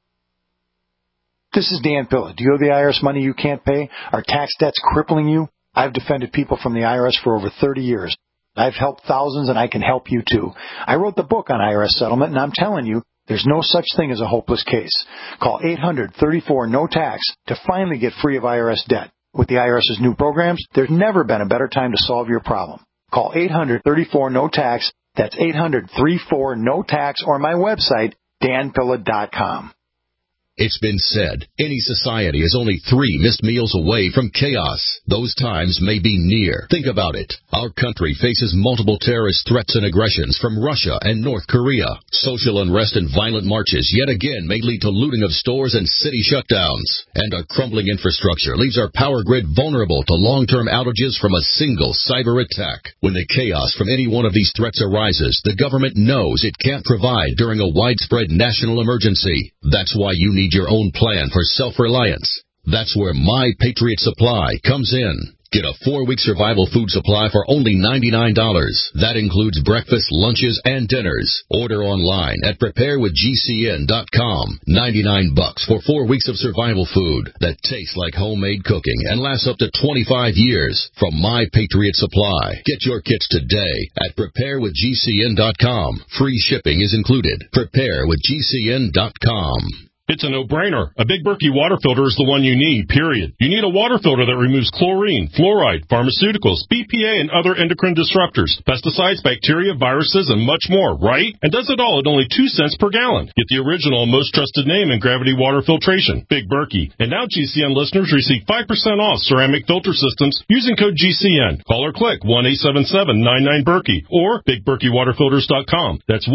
This is Dan Pilla. Do you owe the IRS money you can't pay? Are tax debts crippling you? I've defended people from the IRS for over 30 years. I've helped thousands, and I can help you too. I wrote the book on IRS settlement, and I'm telling you, there's no such thing as a hopeless case. Call 800-34-NO-TAX to finally get free of IRS debt. With the IRS's new programs, there's never been a better time to solve your problem. Call 800-34-NO-TAX. That's 800-34-NO-TAX, or my website, danpilla.com. It's been said, any society is only 3 missed meals away from chaos. Those times may be near. Think about it. Our country faces multiple terrorist threats and aggressions from Russia and North Korea. Social unrest and violent marches yet again may lead to looting of stores and city shutdowns. And our crumbling infrastructure leaves our power grid vulnerable to long-term outages from a single cyber attack. When the chaos from any one of these threats arises, the government knows it can't provide during a widespread national emergency. That's why you need your own plan for self-reliance. That's where My Patriot Supply comes in. Get a 4-week survival food supply for only $99. That includes breakfast, lunches, and dinners. Order online at preparewithgcn.com. $99 for 4 weeks of survival food that tastes like homemade cooking and lasts up to 25 years from My Patriot Supply. Get your kits today at preparewithgcn.com. Free shipping is included. Preparewithgcn.com. It's a no-brainer. A Big Berkey water filter is the one you need, period. You need a water filter that removes chlorine, fluoride, pharmaceuticals, BPA, and other endocrine disruptors, pesticides, bacteria, viruses, and much more, right? And does it all at only 2 cents per gallon. Get the original and most trusted name in gravity water filtration, Big Berkey. And now GCN listeners receive 5% off ceramic filter systems using code GCN. Call or click 1-877-99-BERKEY or BigBerkeyWaterFilters.com. That's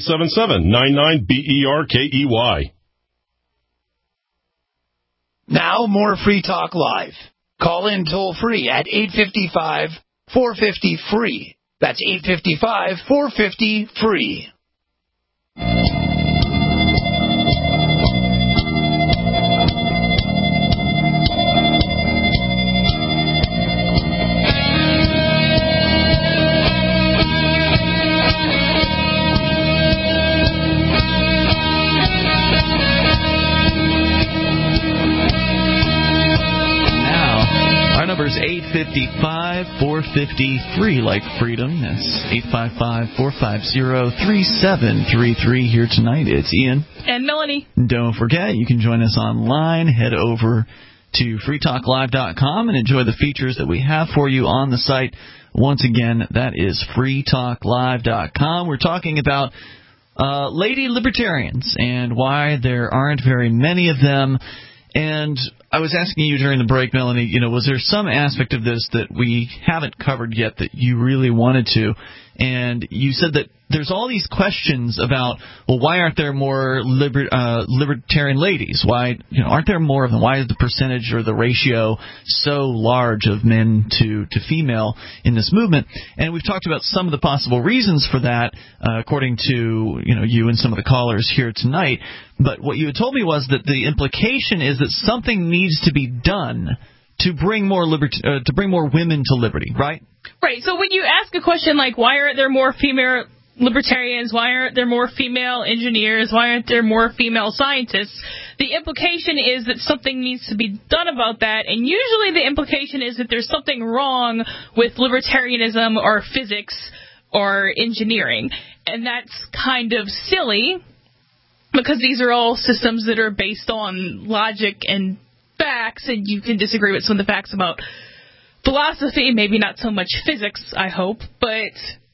1-877-99-BERKEY. Now, more Free Talk Live. Call in toll-free at 855-450-FREE. That's 855-450-FREE. Numbers 855-450-FREE, like freedom. That's 855-450-3733. Here tonight, it's Ian. And Melanie. Don't forget, you can join us online. Head over to freetalklive.com and enjoy the features that we have for you on the site. Once again, that is freetalklive.com. We're talking about lady libertarians and why there aren't very many of them. And I was asking you during the break, Melanie, was there some aspect of this that we haven't covered yet that you really wanted to? And you said that there's all these questions about, well, why aren't there more libertarian ladies? Why aren't there more of them? Why is the percentage or the ratio so large of men to female in this movement? And we've talked about some of the possible reasons for that, according to you and some of the callers here tonight. But what you had told me was that the implication is that something needs to be done to bring more women to liberty, right? Right. So when you ask a question like, why aren't there more female libertarians? Why aren't there more female engineers? Why aren't there more female scientists? The implication is that something needs to be done about that, and usually the implication is that there's something wrong with libertarianism or physics or engineering, and that's kind of silly because these are all systems that are based on logic and facts, and you can disagree with some of the facts about philosophy, maybe not so much physics, I hope, but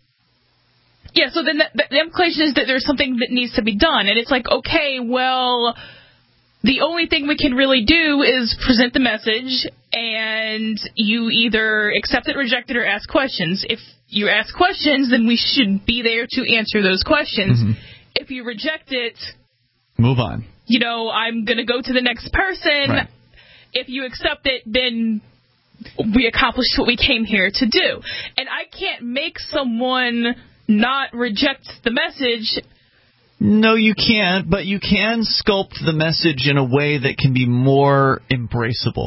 yeah, so then the implication is that there's something that needs to be done, and it's like, okay, well, the only thing we can really do is present the message, and you either accept it, reject it, or ask questions. If you ask questions, then we should be there to answer those questions. Mm-hmm. If you reject it, move on. I'm going to go to the next person. Right. If you accept it, then we accomplished what we came here to do. And I can't make someone not reject the message. No, you can't, but you can sculpt the message in a way that can be more embraceable.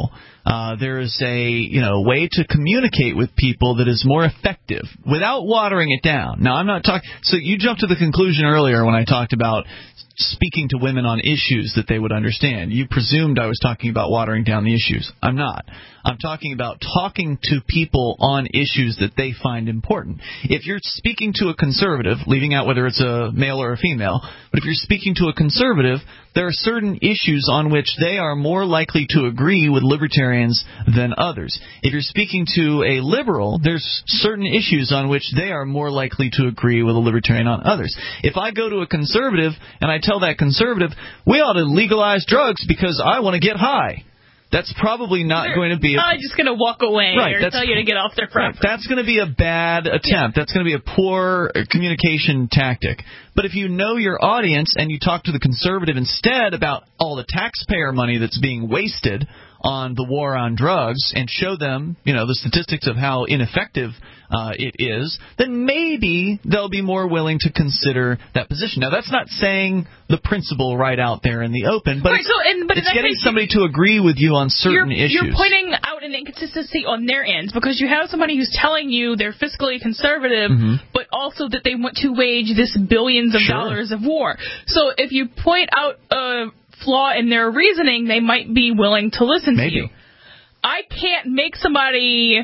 There is a way to communicate with people that is more effective without watering it down. Now, I'm not talking. So you jumped to the conclusion earlier when I talked about speaking to women on issues that they would understand. You presumed I was talking about watering down the issues. I'm not. I'm talking about talking to people on issues that they find important. If you're speaking to a conservative, leaving out whether it's a male or a female, but if you're speaking to a conservative, there are certain issues on which they are more likely to agree with libertarians than others. If you're speaking to a liberal, there's certain issues on which they are more likely to agree with a libertarian on others. If I go to a conservative and I tell that conservative, we ought to legalize drugs because I want to get high, that's probably not going to be... I'm just going to walk away or tell you to get off their property. Right, that's going to be a bad attempt. Yeah. That's going to be a poor communication tactic. But if you know your audience and you talk to the conservative instead about all the taxpayer money that's being wasted on the war on drugs and show them, the statistics of how ineffective it is, then maybe they'll be more willing to consider that position. Now, that's not saying the principle right out there in the open, but it's getting somebody to agree with you on certain issues. You're pointing out an inconsistency on their end because you have somebody who's telling you they're fiscally conservative, but also that they want to wage this billions of dollars of war. So if you point out a flaw in their reasoning, they might be willing to listen to you. I can't make somebody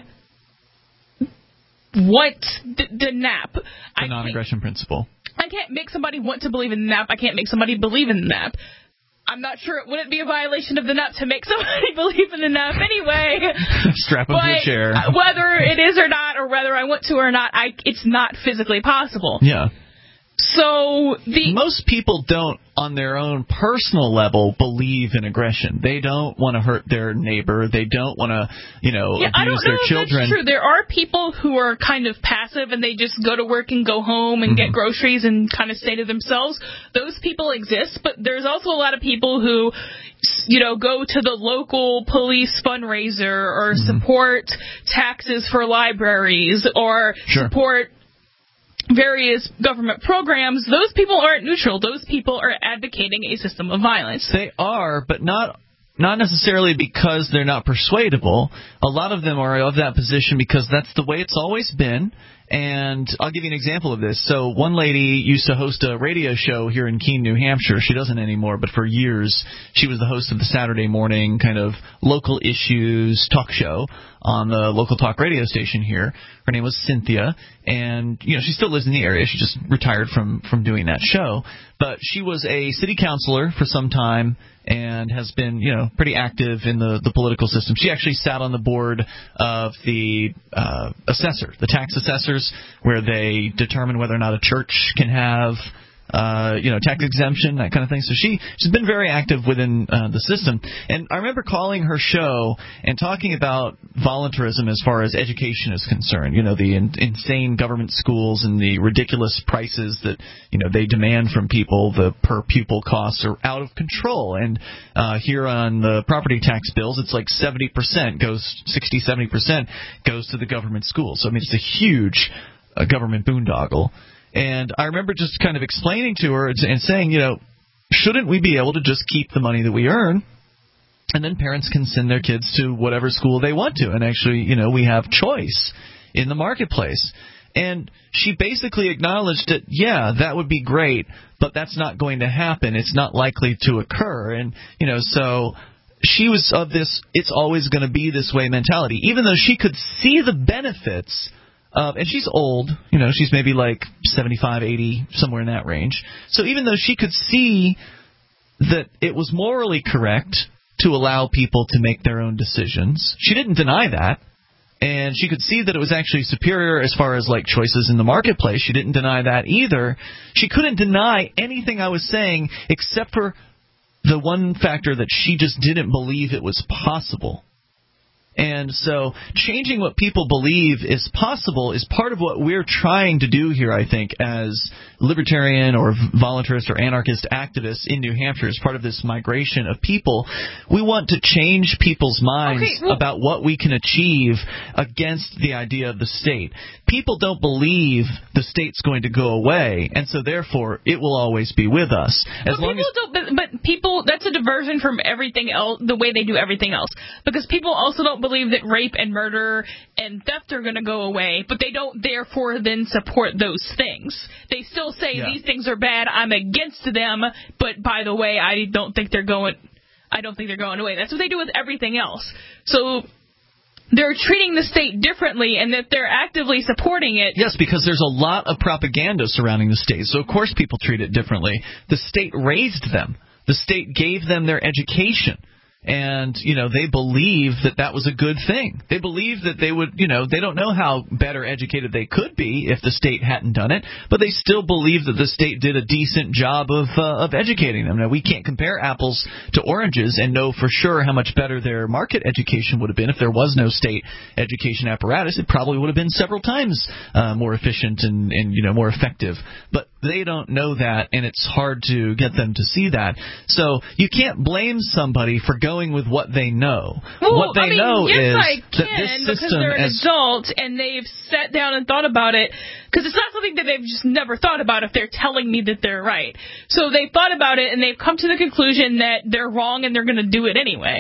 want the NAP. The non-aggression principle. I can't make somebody want to believe in the NAP. I can't make somebody believe in the NAP. I'm not sure it wouldn't be a violation of the NAP to make somebody believe in the NAP anyway. Strap them to a chair. Whether it is or not, or whether I want to or not, it's not physically possible. Yeah. So most people don't, on their own personal level, believe in aggression. They don't want to hurt their neighbor. They don't want to, abuse their children. That's true. There are people who are kind of passive and they just go to work and go home and get groceries and kind of stay to themselves. Those people exist, but there's also a lot of people who, go to the local police fundraiser or support taxes for libraries or support various government programs. Those people aren't neutral. Those people are advocating a system of violence. They are, but not necessarily because they're not persuadable. A lot of them are of that position because that's the way it's always been. And I'll give you an example of this. So one lady used to host a radio show here in Keene, New Hampshire. She doesn't anymore, but for years she was the host of the Saturday morning kind of local issues talk show on the local talk radio station here. Her name was Cynthia, and she still lives in the area. She just retired from doing that show. But she was a city councilor for some time and has been, pretty active in the political system. She actually sat on the board of the assessor, the tax assessors, where they determine whether or not a church can have tax exemption, that kind of thing. So she's been very active within the system. And I remember calling her show and talking about voluntarism as far as education is concerned. The insane government schools and the ridiculous prices that they demand from people. The per pupil costs are out of control. And here on the property tax bills, it's like 70% goes 60-70% goes to the government schools. So it's a huge government boondoggle. And I remember just kind of explaining to her and saying, shouldn't we be able to just keep the money that we earn, and then parents can send their kids to whatever school they want to, and actually, we have choice in the marketplace. And she basically acknowledged that, that would be great, but that's not going to happen. It's not likely to occur. And, so she was of this, it's always going to be this way mentality, even though she could see the benefits. And she's old, she's maybe like 75, 80, somewhere in that range. So even though she could see that it was morally correct to allow people to make their own decisions, she didn't deny that. And she could see that it was actually superior as far as like choices in the marketplace. She didn't deny that either. She couldn't deny anything I was saying except for the one factor that she just didn't believe it was possible. And so changing what people believe is possible is part of what we're trying to do here, I think, as libertarian or voluntarist or anarchist activists in New Hampshire as part of this migration of people. We want to change people's minds about what we can achieve against the idea of the state. People don't believe the state's going to go away, and so therefore it will always be with us. But people, that's a diversion from everything else, the way they do everything else. Because people also don't believe that rape and murder and theft are going to go away, but they don't therefore then support those things. They still say these things are bad, I'm against them, but by the way, I don't think they're going away. That's what they do with everything else. So they're treating the state differently, and that they're actively supporting it. Yes, because there's a lot of propaganda surrounding the state, so of course people treat it differently. The state raised them. The state gave them their education. And, they believe that that was a good thing. They believe that they would, they don't know how better educated they could be if the state hadn't done it, but they still believe that the state did a decent job of educating them. Now, we can't compare apples to oranges and know for sure how much better their market education would have been if there was no state education apparatus. It probably would have been several times more efficient and more effective. But they don't know that, and it's hard to get them to see that. So you can't blame somebody for going with what they know. Well, what they know is I can, that this because system they're an adult and they've sat down and thought about it. Because it's not something that they've just never thought about if they're telling me that they're right. So they've thought about it and they've come to the conclusion that they're wrong and they're going to do it anyway.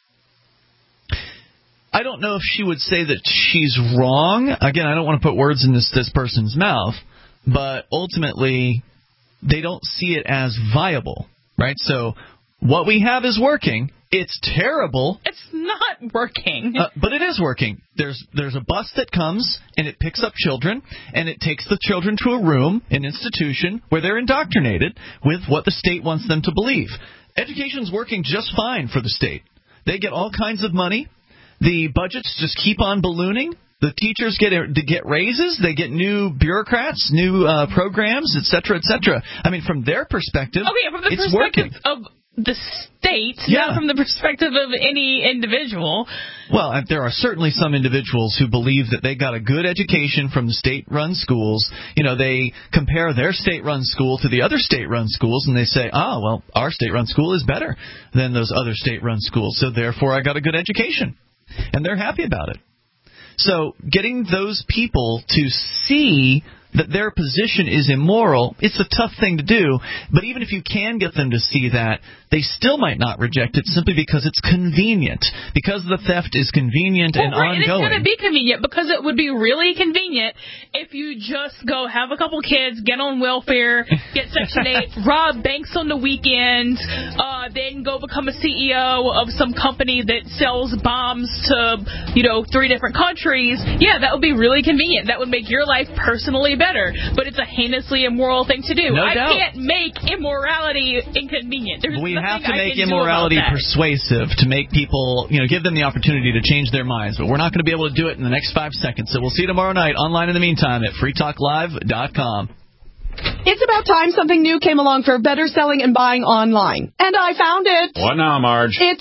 I don't know if she would say that she's wrong. Again, I don't want to put words in this person's mouth, but ultimately they don't see it as viable, right? So what we have is working. It's terrible. It's not working. But it is working. There's a bus that comes, and it picks up children, and it takes the children to a room, an institution, where they're indoctrinated with what the state wants them to believe. Education's working just fine for the state. They get all kinds of money. The budgets just keep on ballooning. The teachers get raises. They get new bureaucrats, new programs, et cetera, et cetera. I mean, from their perspective, from the it's perspective working. of the state, not from the perspective of any individual. Well, there are certainly some individuals who believe that they got a good education from the state-run schools. They compare their state-run school to the other state-run schools, and they say, well, our state-run school is better than those other state-run schools, so therefore I got a good education. And they're happy about it. So getting those people to see that their position is immoral, it's a tough thing to do, but even if you can get them to see that, they still might not reject it simply because it's convenient. Because the theft is convenient and ongoing. It's going to be convenient because it would be really convenient if you just go have a couple kids, get on welfare, get Section 8, rob banks on the weekends, then go become a CEO of some company that sells bombs to, 3 different countries. Yeah, that would be really convenient. That would make your life personally better, but it's a heinously immoral thing to do. No doubt. I can't make immorality inconvenient. We have to make immorality persuasive to make people, give them the opportunity to change their minds, but we're not going to be able to do it in the next 5 seconds. So we'll see you tomorrow night online in the meantime at freetalklive.com. It's about time something new came along for better selling and buying online. And I found it. What now, Marge? It's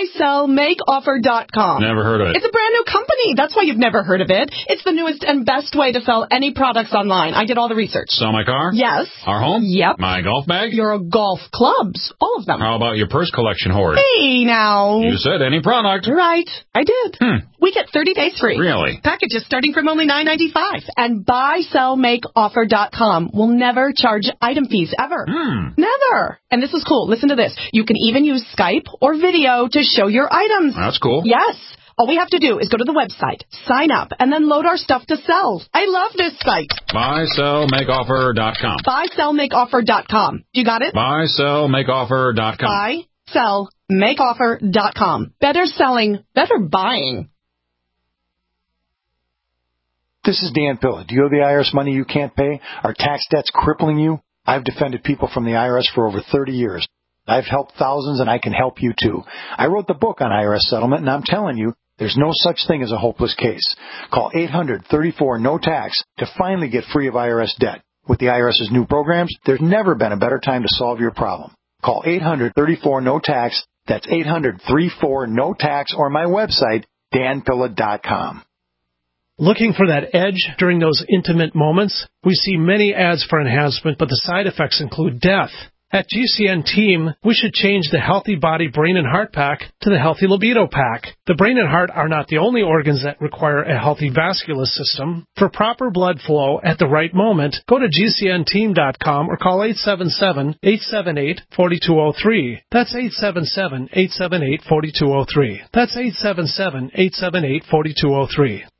buysellmakeoffer.com. Never heard of it. It's a brand new company. That's why you've never heard of it. It's the newest and best way to sell any products online. I did all the research. Sell my car? Yes. Our home? Yep. My golf bag? Your golf clubs. All of them. How about your purse collection hoard? Hey, now. You said any product. Right. I did. We get 30 days free. Really? Packages starting from only $9.95. And buysellmakeoffer.com will never charge item fees ever. Never. And this is cool. Listen to this. You can even use Skype or video to show your items. That's cool. Yes. All we have to do is go to the website, sign up, and then load our stuff to sell. I love this site. Buysellmakeoffer.com. Buysellmakeoffer.com. You got it? Buysellmakeoffer.com. Buysellmakeoffer.com. Better selling, better buying. This is Dan Pilla. Do you owe the IRS money you can't pay? Are tax debts crippling you? I've defended people from the IRS for over 30 years. I've helped thousands, and I can help you too. I wrote the book on IRS settlement, and I'm telling you, there's no such thing as a hopeless case. Call 800-34-NO-TAX to finally get free of IRS debt. With the IRS's new programs, there's never been a better time to solve your problem. Call 800-34-NO-TAX. That's 800-34-NO-TAX, or my website, danpilla.com. Looking for that edge during those intimate moments? We see many ads for enhancement, but the side effects include death. At GCN Team, we should change the Healthy Body, Brain, and Heart Pack to the Healthy Libido Pack. The brain and heart are not the only organs that require a healthy vascular system. For proper blood flow at the right moment, go to GCNteam.com or call 877-878-4203. That's 877-878-4203. That's 877-878-4203.